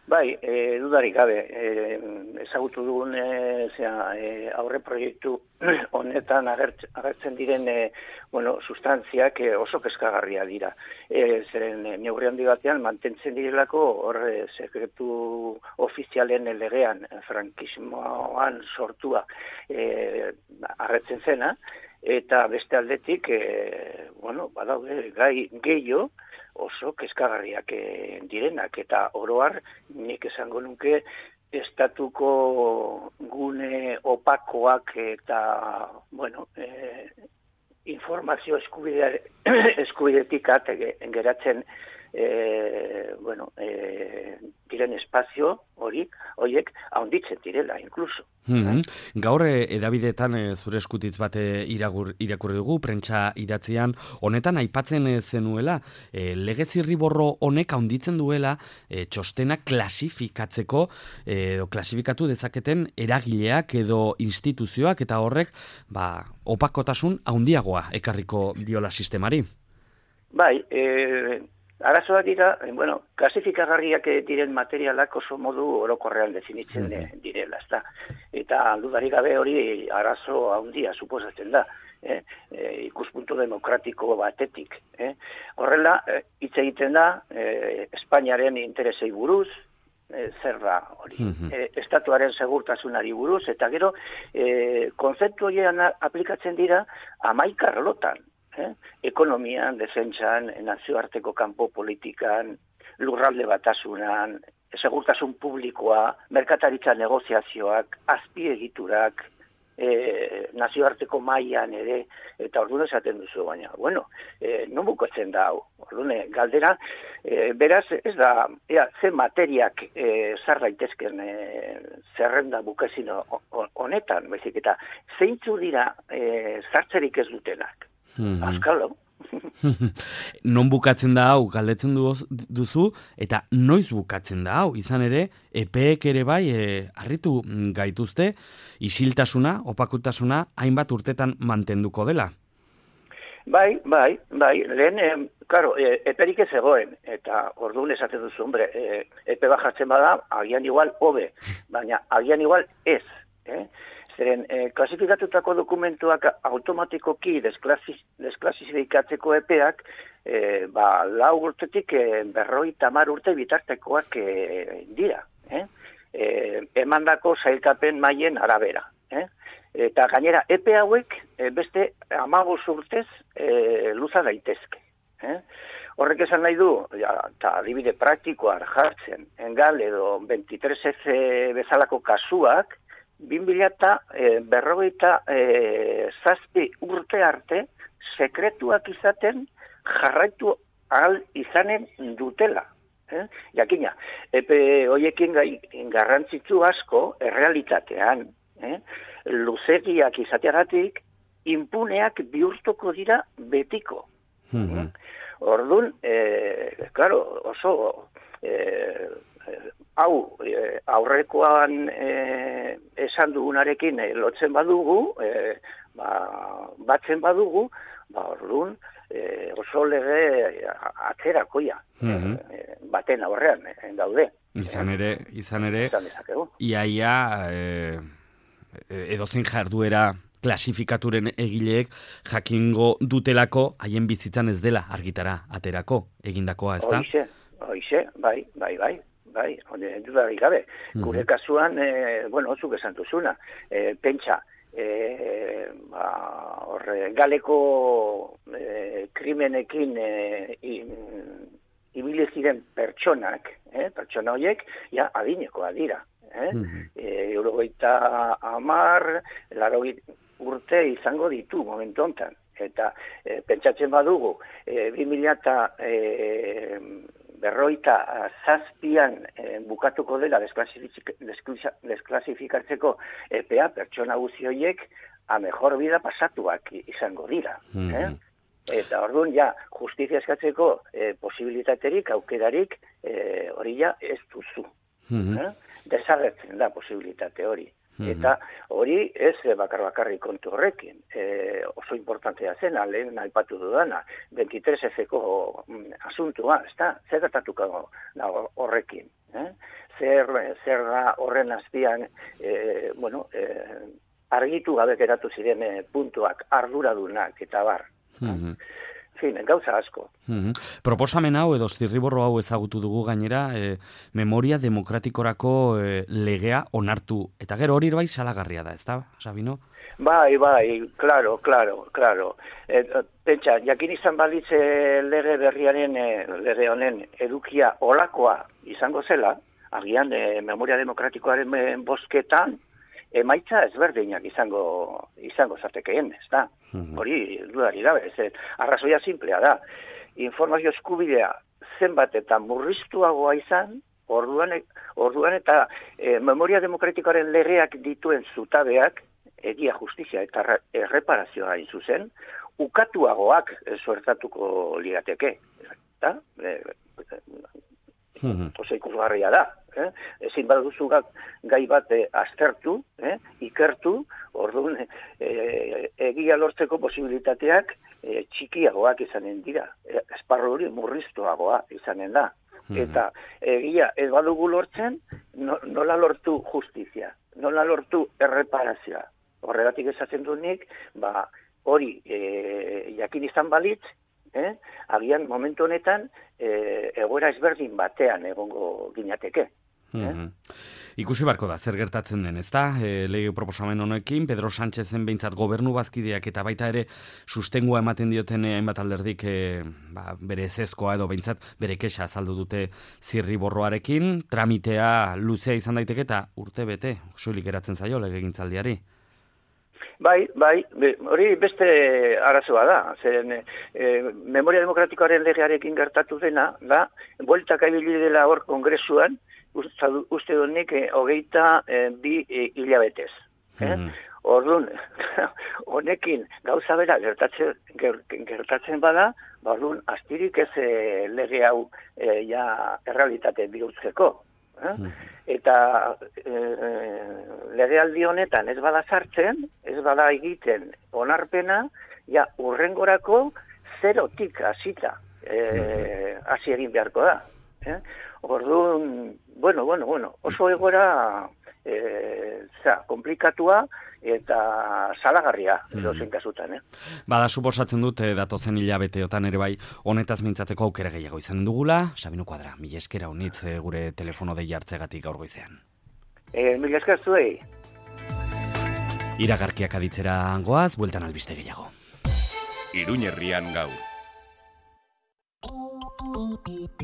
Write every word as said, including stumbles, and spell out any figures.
Bai, e, dudarik gabe, e, ezagutu dugun e, zera, e, aurre proiektu honetan agertzen, agertzen diren e, bueno, sustantziak e, oso kezkagarria dira. E, zeren e, neurri handi batean mantentzen direlako horre sekretu ofizialen legean frankismoan sortua e, agertzen zena, eta beste aldetik, e, bueno, badaude gai gehiago, oso kezkagarriak e, direnak, eta oroar nik esango nuke estatuko gune opakoak eta, bueno, e, informazio eskubide, eskubidetik at geratzen e, bueno, e, diren espazio hori, horiek haunditzen direla, inkluso. Hmm. Gaur edabideetan e, zure eskutitz bat iragur, irakurri dugu, prentsa idatzian, honetan aipatzen zenuela, e, lege zirriborro honek haunditzen duela e, txostena klasifikatzeko, e, edo klasifikatu dezaketen eragileak edo instituzioak, eta horrek ba, opakotasun haundiagoa ekarriko diola sistemari. Bai, e, arazoak dira, bueno, klasifikagarriak diren materialak oso modu orokorrean definitzen mm-hmm. direla, ezta. Eta dudarik gabe hori arazo handia suposatzen da, eh? E, ikuspuntu demokratiko batetik. Eh? Horrela, hitz eh, egiten da, eh, Espainiaren interesei buruz, eh, zer da hori, mm-hmm. eh, estatuaren segurtasunari buruz, eta gero, eh, konzeptu horiean aplikatzen dira hamaika arlotan. Eh? Ekonomian, defentsan, nazioarteko kanpo politikan, lurralde batasunan, segurtasun publikoa, merkataritza negoziazioak, azpiegiturak, eh, nazioarteko mailan ere, eta orduan esaten duzu, baina, bueno, eh, non bukatzen da hau, orduan, galdera, eh, beraz, ez da, ea, ze materiak eh, zar daitezken eh, zerrenda bukazin honetan, baizik, eta zeintzu dira eh, zartzerik ez dutenak. Mm-hmm. Azkalo. Non bukatzen da hau, galdetzen duzu, eta noiz bukatzen da hau, izan ere, epeek ere bai, e, harritu gaituzte, isiltasuna, opakutasuna, hainbat urtetan mantenduko dela. Bai, bai, bai, lehen, e, karo, e, eperik ez egoen, eta orduan esaten duzu, hombre, e, epe bajatzen bada, agian igual hobe, baina agian igual ez, eh? Zeren, eh, klasifikatutako dokumentuak automatikoki desklasiz, desklasifikatzeko epeak, eh, ba, lau urtetik eh, berroi tamar urte bitartekoak eh, dira. Eh? Eh, emandako sailkapen mailen arabera. Eh? Eta gainera, epe hauek eh, beste hamabost urtez eh, luza daitezke. Eh? Horrek esan nahi du, ja, eta adibide praktikoa jartzen, engal edo veintitres F bezalako kasuak, bi mila berrogeita zazpi urte arte sekretuak izaten jarraitu ahal izanen dutela. Eh? Jakina, epe hoiekin gai garrantzitsu asko errealitatean, eh? luzegiak izateagatik impuneak bihurtuko dira betiko. Mm-hmm. Orduan, eh, claro, oso eh, hau eh, aurrekoan eh, esan dugunarekin eh, lotzen badugu, eh, ba, batzen badugu, ba, orduan eh, oso lege atzerakoia mm-hmm. eh, baten aurrean eh, daude. Izan ere, izan ere, iaia eh, edozein jarduera klasifikaturen egileek jakingo dutelako haien bizitzan ez dela argitara aterako egindakoa, ezta? Hoize, hoize, bai, bai, bai. Bai, dudarik gabe. Mm-hmm. Gure kasuan, e, bueno, zuk esan duzuna, e, pentsa, e, ba, horre, galeko e, krimenekin e, ibili ziren pertsonak, e, pertsona horiek, ja, adinekoa dira. Eh? Mm-hmm. E, Eurogeita hamar, larogit urte izango ditu momentu hontan. Eta e, pentsatzen badugu, e, bi mila eta e, berroita zazpian eh, bukatuko dela desklasifik, desklasifikatzeko epea pertsona guzi horiek a mejor vida pasatuak izango dira. Mm-hmm. eh? Eta orduan ja justizia eskatzeko eh, posibilitaterik, aukerarik eh, hori ja ez duzu. Mm-hmm. eh? Desagertzen da posibilitate hori. Mm-hmm. Eta hori ez bakar bakarrik kontu horrekin. E, oso importantea zen, lehen aipatu dudana, veintitres F ko asuntua, ez da, zer gertatuko horrekin. Eh? zer, zer da horren azpian, e, bueno, e, argitu gabe geratu ziren e, puntuak, arduradunak eta bar. Mm-hmm. Fin, gauza asko. Mm-hmm. Proposamen hau edo zirriborro hau ezagutu dugu gainera, e, memoria demokratikorako e, legea onartu. Eta gero hori bai salagarria da, ez da, Sabino? Bai, bai, claro, claro, claro. E, pentsa, jakin izan balitze lege berriaren, e, lege honen edukia olakoa izango zela, agian e, memoria demokratikoaren e, bozketan, emaitza ezberdinak izango izango zatekeen, ez da? Mm-hmm. Hori dudari gabe, ez arrazoia simplea da. Informazio eskubidea zenbat eta murriztuagoa izan, orduan, orduan eta e, memoria demokratikoaren legeak dituen zutabeak, egia, justizia eta erreparazioa hain zuzen, ukatuagoak suertatuko lirateke. Eta, e, oso ikusgarria da. Eh? Ezin baduzu gai bat eh, aztertu, eh? ikertu, orduan eh, egia lortzeko posibilitateak eh, txikiagoak izanen dira. Eh, esparru hori murriztuagoa izanen da. Eta egia ez badugu lortzen, no, nola lortu justizia, nola lortu erreparazioa. Horregatik esaten du nik, ba, hori e, jakin izan balitz, eh? agian momentu honetan e, egoera ezberdin batean egongo ginateke. Eh? Mm-hmm. Ikusi barko da, zer gertatzen den, ez da? E, lege proposamen honekin, Pedro Sánchezen behintzat gobernu bazkideak eta baita ere sustengua ematen dioten hainbat alderdik e, ba, bere ezezkoa edo behintzat bere kexa azaldu dute zirriborroarekin, tramitea luzea izan daiteke eta urte bete, soilik eratzen zaio legegintzaldiari. Bai, bai, hori beste arazoa da. Zeren, e, memoria demokratikoaren legearekin gertatu dena, da, bueltak ibili dela hor kongresuan, uste, uste donik, e, hogeita e, bi e, hilabetez. Eh? Mm. Orduan, honekin gauza bera gertatzen, gertatzen bada, orduan, astirik ez e, lege hau e, ja errealitate bihurtzeko. Eh? Mm. Eta e, legealdi honetan ez bada sartzen, ez bada egiten onarpena, ja urrengorako zerotik hasita e, hasi egin beharko da. Eh? Orduan, bueno, bueno, bueno, oso egora e, za, komplikatua eta salagarria edozein kasutan. Eh? Bada, suposatzen dut, eh, datozen hilabeteotan ere bai, honetaz mintzateko aukera gehiago izan dugula. Sabino Kuadra, mila eskera honitz eh, gure telefono dei hartzegatik gaur goizean. E, mila esker zuei. Iragarkiak aditzera goaz, bueltan albiste gehiago. Iruñerrian gaur.